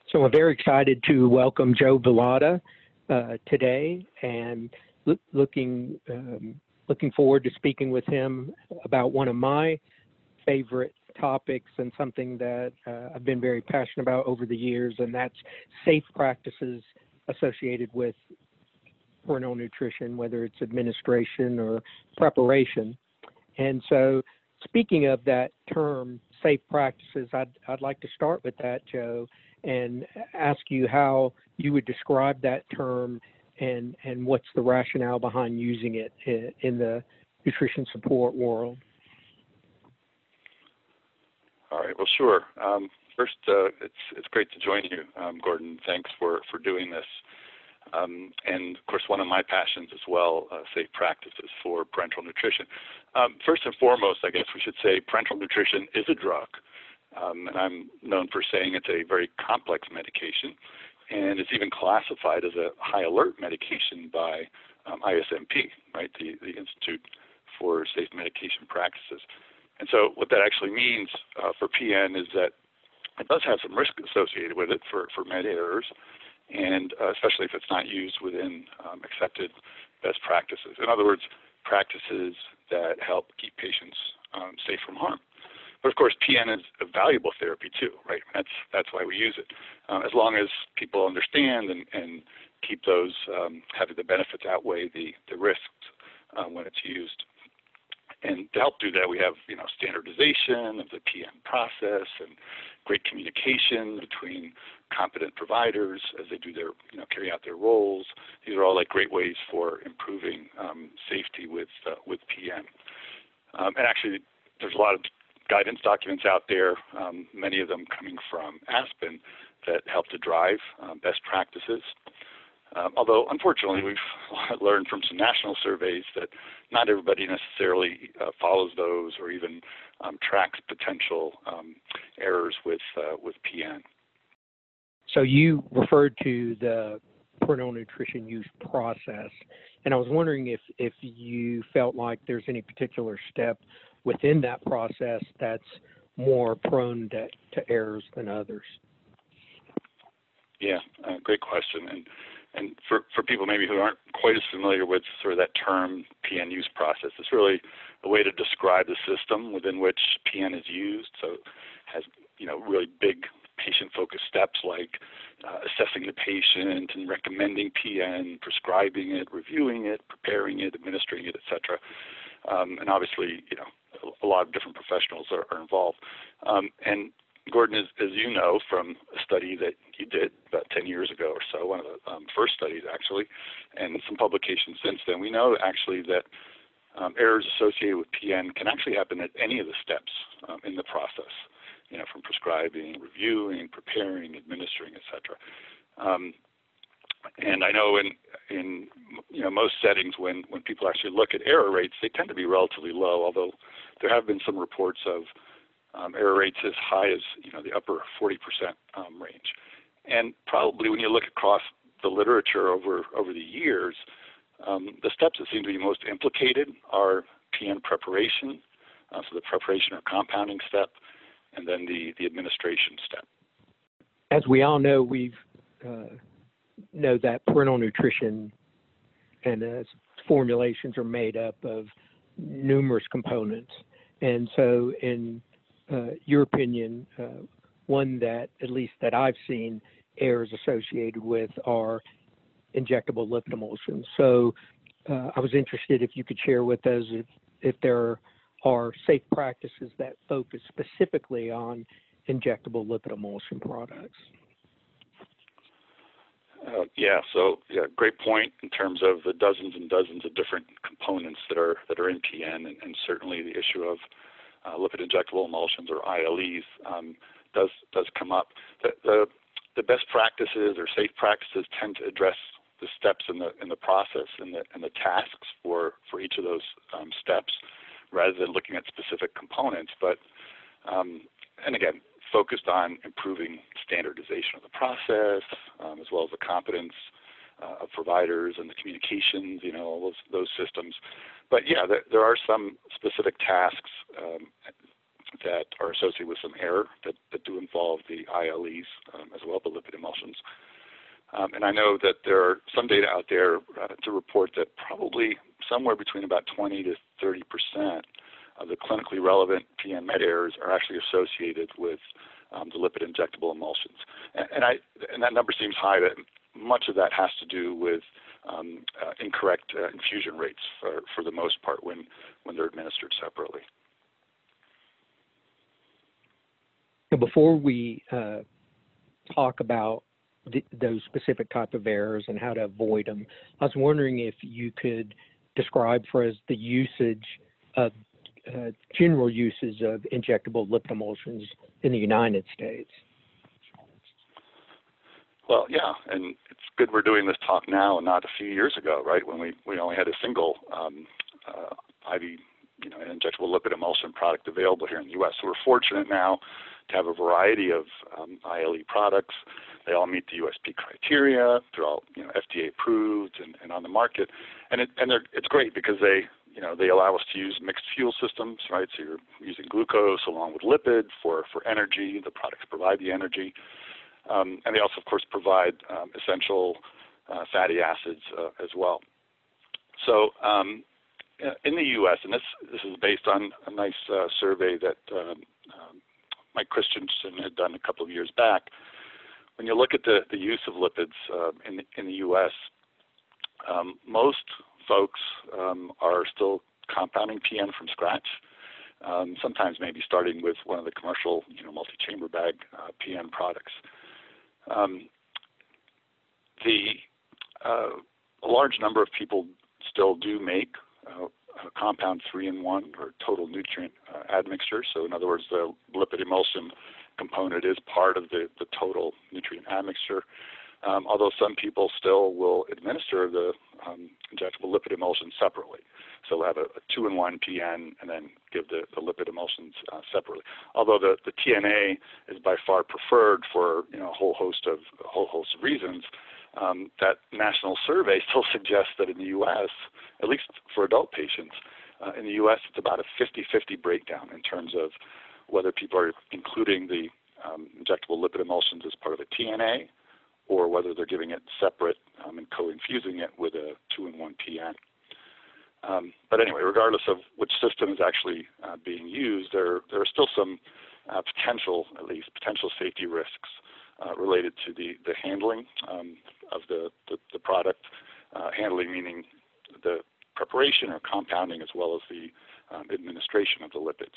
So I'm very excited to welcome Joe Bellotta today, and looking forward to speaking with him about one of my favorite topics and something that I've been very passionate about over the years, and that's safe practices associated with parental nutrition, whether it's administration or preparation. And so, speaking of that term, safe practices, I'd like to start with that, Joe, and ask you how you would describe that term and what's the rationale behind using it in the nutrition support world. All right. Well, sure. First, it's great to join you, Gordon. Thanks for doing this. And of course, one of my passions as well, safe practices for parental nutrition. First and foremost, I guess we should say parental nutrition is a drug. And I'm known for saying it's a very complex medication, and it's even classified as a high alert medication by ISMP, right, the Institute for Safe Medication Practices. And so what that actually means for PN is that it does have some risk associated with it for med errors, and especially if it's not used within accepted best practices. In other words, practices that help keep patients safe from harm. But of course, PN is a valuable therapy too, right? That's why we use it. As long as people understand and keep those having the benefits outweigh the risks when it's used. And to help do that, we have standardization of the PN process and great communication between competent providers as they do their carry out their roles. These are all like great ways for improving safety with PN. And actually, there's a lot of guidance documents out there, many of them coming from Aspen, that help to drive best practices. Although, unfortunately, we've learned from some national surveys that not everybody necessarily follows those or even tracks potential errors with PN. So you referred to the parental nutrition use process, and I was wondering if you felt like there's any particular step within that process that's more prone to errors than others. Yeah, great question. And for people maybe who aren't quite as familiar with sort of that term PN use process, it's really a way to describe the system within which PN is used. So it has really big patient-focused steps like assessing the patient and recommending PN, prescribing it, reviewing it, preparing it, administering it, etc. And obviously, a lot of different professionals are involved. And Gordon, as you know from a study that you did about 10 years ago or so, one of the first studies actually, and some publications since then, we know actually that errors associated with PN can actually happen at any of the steps in the process, from prescribing, reviewing, preparing, administering, etc. And I know in most settings when people actually look at error rates, they tend to be relatively low, although there have been some reports of error rates as high as the upper 40% range. And probably when you look across the literature over the years, the steps that seem to be most implicated are PN preparation, so the preparation or compounding step, and then the administration step. As we all know, we know that parental nutrition and formulations are made up of numerous components. And so in your opinion, one that, at least that I've seen, errors associated with are injectable lipid emulsions. So I was interested if you could share with us if there are safe practices that focus specifically on injectable lipid emulsion products. Great point in terms of the dozens and dozens of different components that are in PN, and certainly the issue of lipid injectable emulsions or ILEs does come up. The best practices or safe practices tend to address the steps in the process and the tasks for each of those steps, rather than looking at specific components. But and again, focused on improving standardization of the process, as well as the competence of providers and the communications, all those systems. But yeah, there are some specific tasks that are associated with some error that do involve the ILEs as well, the lipid emulsions. And I know that there are some data out there to report that probably somewhere between about 20 to 30% of the clinically relevant PN med errors are actually associated with the lipid injectable emulsions. And that number seems high. That much of that has to do with incorrect infusion rates for the most part when they're administered separately. Before we talk about those specific type of errors and how to avoid them, I was wondering if you could describe for us the usage of general uses of injectable lipid emulsions in the United States. Well, yeah, and it's good we're doing this talk now and not a few years ago, right, when we only had a single IV, an injectable lipid emulsion product available here in the U.S. So we're fortunate now to have a variety of ILE products. They all meet the USP criteria. They're all FDA approved and on the market, and it's great because they allow us to use mixed fuel systems, right? So you're using glucose along with lipid for energy. The products provide the energy. And they also, of course, provide essential fatty acids as well. So in the U.S., and this is based on a nice survey that Mike Christensen had done a couple of years back. When you look at the use of lipids in the U.S., most folks are still compounding PN from scratch. Sometimes maybe starting with one of the commercial, multi-chamber bag PN products. A large number of people still do make a compound 3-in-1 or total nutrient admixture. So in other words, the lipid emulsion component is part of the total nutrient admixture. Although some people still will administer the injectable lipid emulsion separately. So we'll have a 2-in-1 PN and then give the lipid emulsions separately. Although the TNA is by far preferred for a whole host of reasons, that national survey still suggests that in the U.S., at least for adult patients, in the U.S. it's about a 50-50 breakdown in terms of whether people are including the injectable lipid emulsions as part of a TNA or whether they're giving it separate and co-infusing it with a 2-in-1 PN. But anyway, regardless of which system is actually being used, there are still some potential safety risks related to the handling of the product, handling meaning the preparation or compounding as well as the administration of the lipids.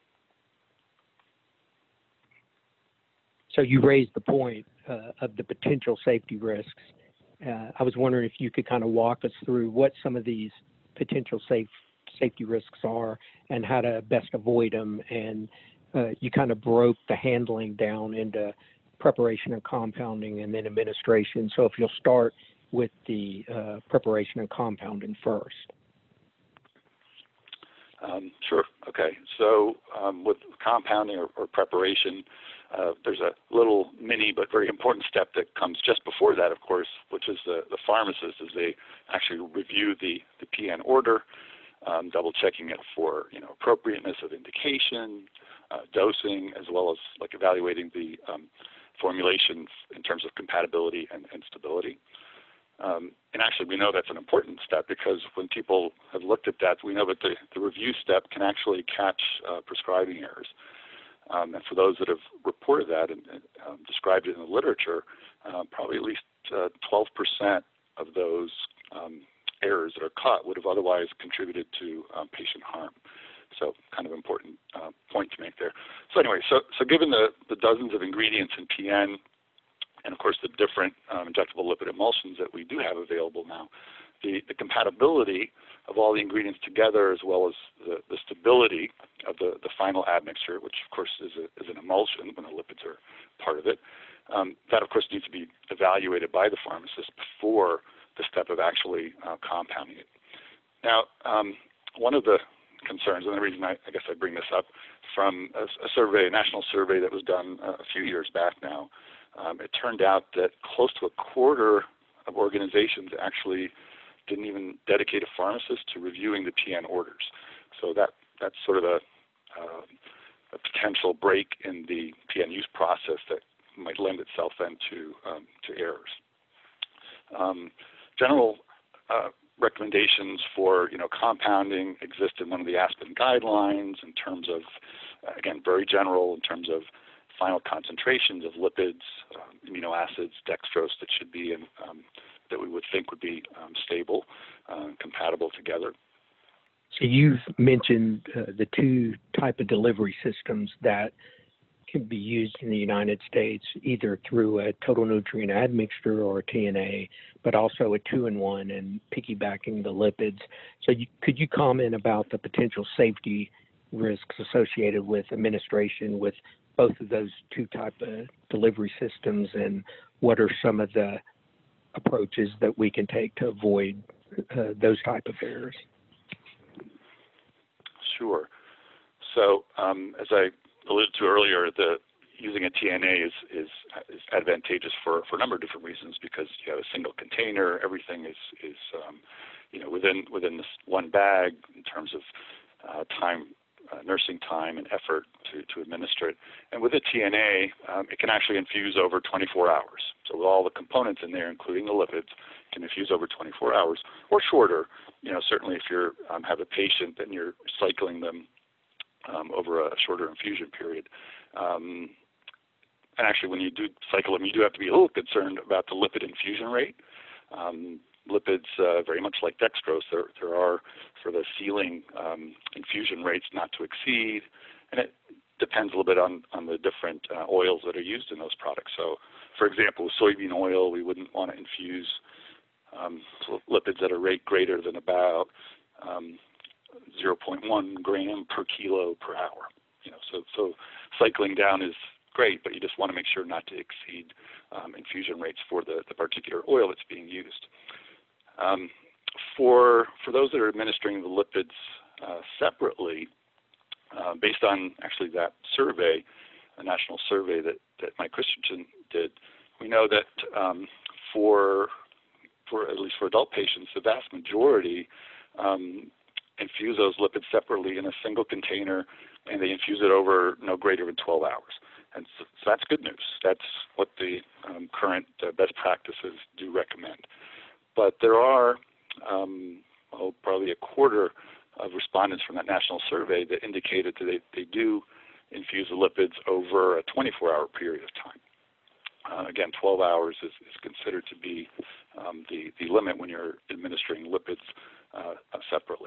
So you raised the point of the potential safety risks. I was wondering if you could kind of walk us through what some of these potential safety risks are and how to best avoid them. And you kind of broke the handling down into preparation and compounding and then administration. So if you'll start with the preparation and compounding first. Sure. Okay. So with compounding or preparation, there's a little mini but very important step that comes just before that, of course, which is the pharmacist as they actually review the PN order, double checking it for appropriateness of indication, dosing, as well as like evaluating the formulation in terms of compatibility and stability. And actually, we know that's an important step because when people have looked at that, we know that the review step can actually catch prescribing errors. And for those that have reported that and described it in the literature, probably at least 12% of those errors that are caught would have otherwise contributed to patient harm. So kind of important point to make there. So anyway, so given the dozens of ingredients in PN, and of course the different injectable lipid emulsions that we do have available now, the compatibility of all the ingredients together as well as the stability of the final admixture, which of course is an emulsion when the lipids are part of it, that of course needs to be evaluated by the pharmacist before the step of actually compounding it. Now, one of the concerns, and the reason I guess I bring this up, from a national survey that was done a few years back now, it turned out that close to a quarter of organizations actually didn't even dedicate a pharmacist to reviewing the PN orders. So that's sort of a a potential break in the PN use process that might lend itself then to errors. General recommendations for compounding exist in one of the Aspen guidelines in terms of, again, very general in terms of final concentrations of lipids, amino acids, dextrose that should be in, that we would think would be stable, compatible together. So you've mentioned the two type of delivery systems that can be used in the United States, either through a total nutrient admixture or a TNA, but also a 2-in-1 and piggybacking the lipids. So could you comment about the potential safety risks associated with administration with both of those two type of delivery systems, and what are some of the approaches that we can take to avoid those type of errors? Sure. So as I alluded to earlier, using a TNA is advantageous for a number of different reasons, because you have a single container, everything is within this one bag in terms of time, nursing time and effort to administer it. And with a TNA, it can actually infuse over 24 hours. So with all the components in there, including the lipids, can infuse over 24 hours or shorter. Certainly if you have a patient and you're cycling them over a shorter infusion period. And actually, when you do cycle them, you do have to be a little concerned about the lipid infusion rate. Lipids, very much like dextrose, there are sort of ceiling infusion rates not to exceed, and it depends a little bit on the different oils that are used in those products. So, for example, with soybean oil, we wouldn't want to infuse lipids at a rate greater than about 0.1 gram per kilo per hour. So cycling down is great, but you just want to make sure not to exceed infusion rates for the particular oil that's being used. For those that are administering the lipids separately, based on actually that survey, a national survey that Mike Christensen did, we know that for at least for adult patients, the vast majority infuse those lipids separately in a single container, and they infuse it over no greater than 12 hours. And so that's good news. That's what the current best practices do recommend. But there are probably a quarter of respondents from that national survey that indicated that they do infuse the lipids over a 24-hour period of time. Again, 12 hours is considered to be the limit when you're administering lipids separately.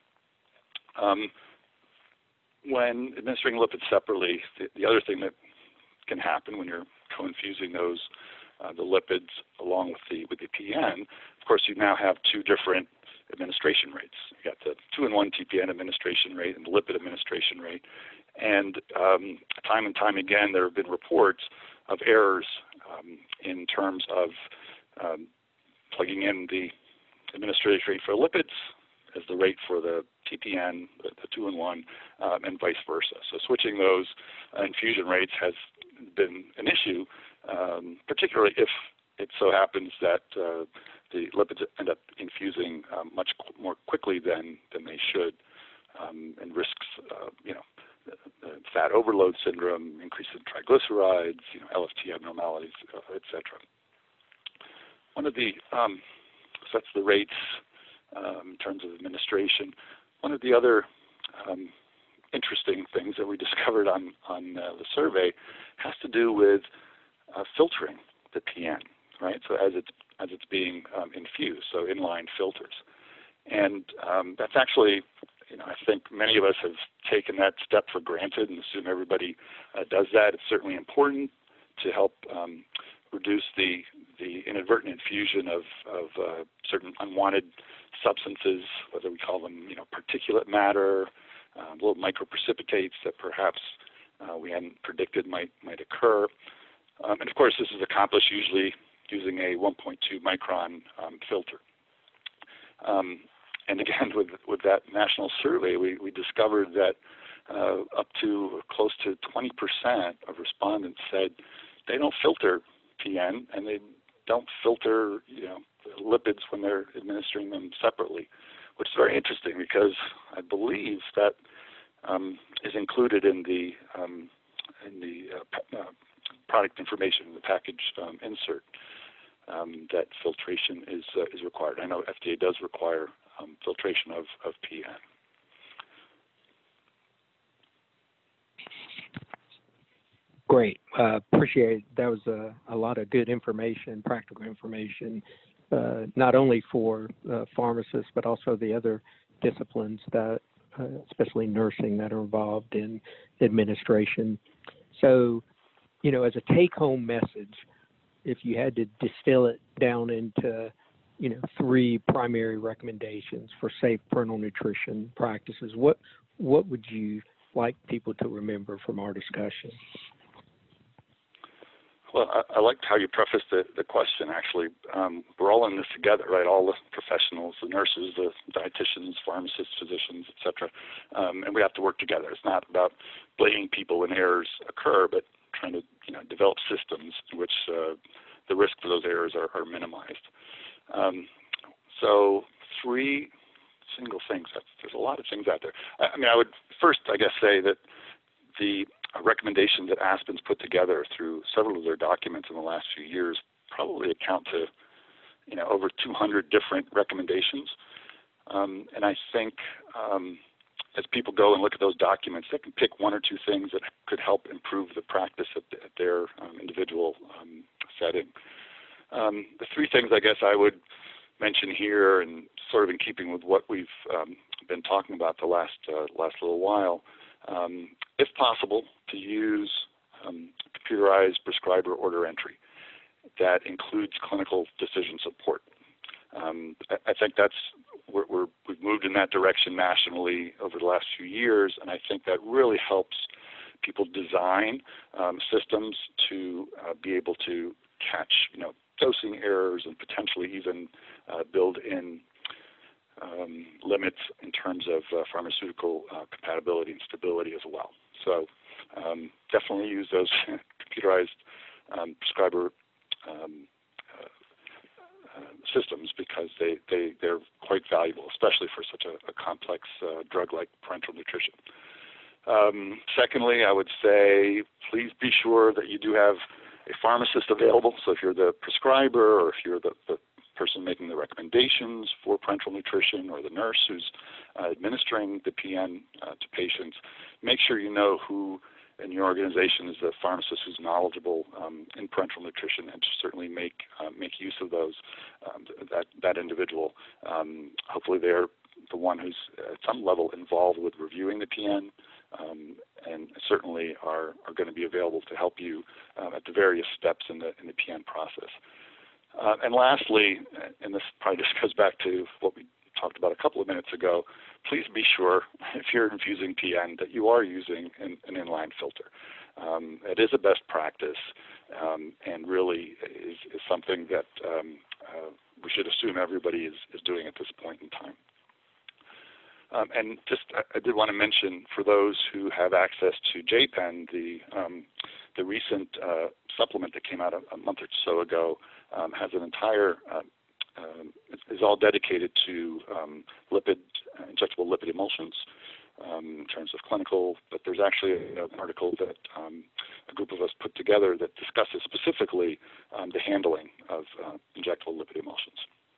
When administering lipids separately, the other thing that can happen when you're co-infusing those the lipids along with the PN, of course, you now have two different administration rates. You got the 2-in-1 TPN administration rate and the lipid administration rate. And time and time again, there have been reports of errors in terms of plugging in the administration rate for lipids as the rate for the TPN, the 2-in-1, and vice versa. So switching those infusion rates has been an issue, particularly if it so happens that the lipids end up infusing much more quickly than they should, and risks, fat overload syndrome, increase in triglycerides, LFT abnormalities, etc. One of the so that's the rates in terms of administration. One of the other interesting things that we discovered on the survey has to do with filtering the PN, right? So as it's being infused, so inline filters, and that's actually, I think many of us have taken that step for granted and assume everybody does that. It's certainly important to help reduce the inadvertent infusion of certain unwanted substances, whether we call them, particulate matter, little microprecipitates that perhaps we hadn't predicted might occur. And of course, this is accomplished usually using a 1.2 micron filter. And again, with that national survey, we discovered that up to close to 20% of respondents said they don't filter PN, and they don't filter, lipids when they're administering them separately, which is very interesting because I believe that is included in the product information, the package insert, that filtration is required. I know FDA does require filtration of PN. Great. Appreciate it. That was a lot of good information, practical information, not only for pharmacists, but also the other disciplines that, especially nursing, that are involved in administration. So, you know, as a take-home message, if you had to distill it down into, you know, 3 primary recommendations for safe parental nutrition practices, what would you like people to remember from our discussion? Well, I liked how you prefaced the question, actually. We're all in this together, right? All the professionals, the nurses, the dietitians, pharmacists, physicians, et cetera. And we have to work together. It's not about blaming people when errors occur, but trying to, you know, develop systems in which the risk for those errors are minimized. So 3 single things. There's a lot of things out there. I mean, I would first, I guess, say that the recommendations that Aspen's put together through several of their documents in the last few years probably account to, you know, over 200 different recommendations. And I think as people go and look at those documents, they can pick 1 or 2 things that could help improve the practice at their individual setting. The 3 things I guess I would mention here, and sort of in keeping with what we've been talking about the last little while, if possible, to use computerized prescriber order entry that includes clinical decision support. I think we've moved in that direction nationally over the last few years, and I think that really helps people design systems to be able to catch, you know, dosing errors and potentially even build in limits in terms of pharmaceutical compatibility and stability as well. So definitely use those computerized prescriber systems because they're quite valuable, especially for such a complex drug like parenteral nutrition. Secondly, I would say please be sure that you do have a pharmacist available. So if you're the prescriber, or if you're the person making the recommendations for parenteral nutrition, or the nurse who's administering the PN to patients, make sure you know who in your organization is the pharmacist who's knowledgeable in parenteral nutrition, and to certainly make use of those that individual. Hopefully they're the one who's at some level involved with reviewing the PN, and certainly are going to be available to help you at the various steps in the PN process. And lastly, and this probably just goes back to what we talked about a couple of minutes ago, please be sure, if you're infusing PN, that you are using an inline filter. It is a best practice, and really is something that we should assume everybody is doing at this point in time. And just, I did want to mention, for those who have access to JPEN, the recent supplement that came out a month or so ago has an entire, is all dedicated to injectable lipid emulsions in terms of clinical, but there's actually an article that a group of us put together that discusses specifically the handling of injectable lipid emulsions.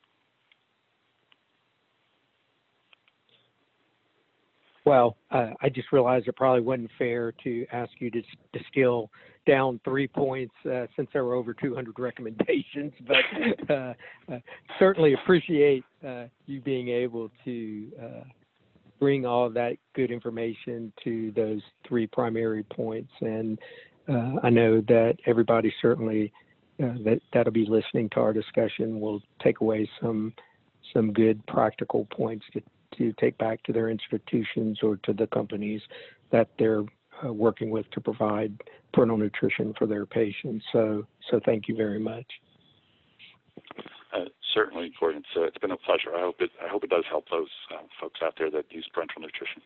Well, I just realized it probably wasn't fair to ask you to distill down 3 points since there were over 200 recommendations, but certainly appreciate you being able to bring all of that good information to those 3 primary points. And I know that everybody certainly that'll be listening to our discussion will take away some good practical points to take back to their institutions or to the companies that they're working with to provide parental nutrition for their patients. So thank you very much. Certainly, Gordon. It's been a pleasure. I hope it does help those folks out there that use parenteral nutrition.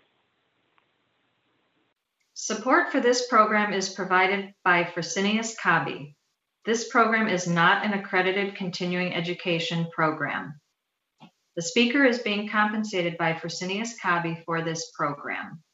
Support for this program is provided by Fresenius Kabi. This program is not an accredited continuing education program. The speaker is being compensated by Fresenius Kabi for this program.